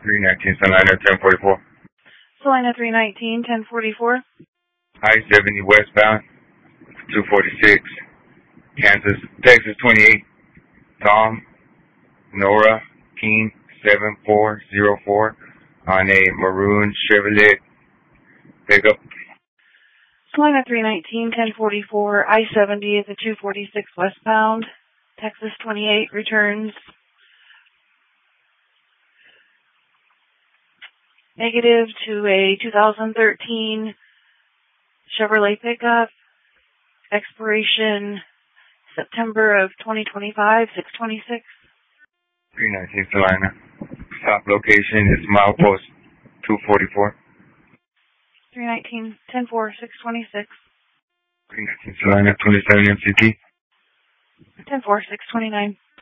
319 Salina 1044. Salina 319, 1044. I-70 westbound, 246. Kansas, Texas 28. Tom, Nora, King 7404 on a maroon Chevrolet pickup. Salina 319, 1044. I-70 is a 246 westbound. Texas 28 returns negative to a 2013 Chevrolet pickup. Expiration September of 2025, 626. 319 Salina. Stop location is milepost 244. 319, 10-4, 626. 319 Salina 27 MCT. 10-4, 629.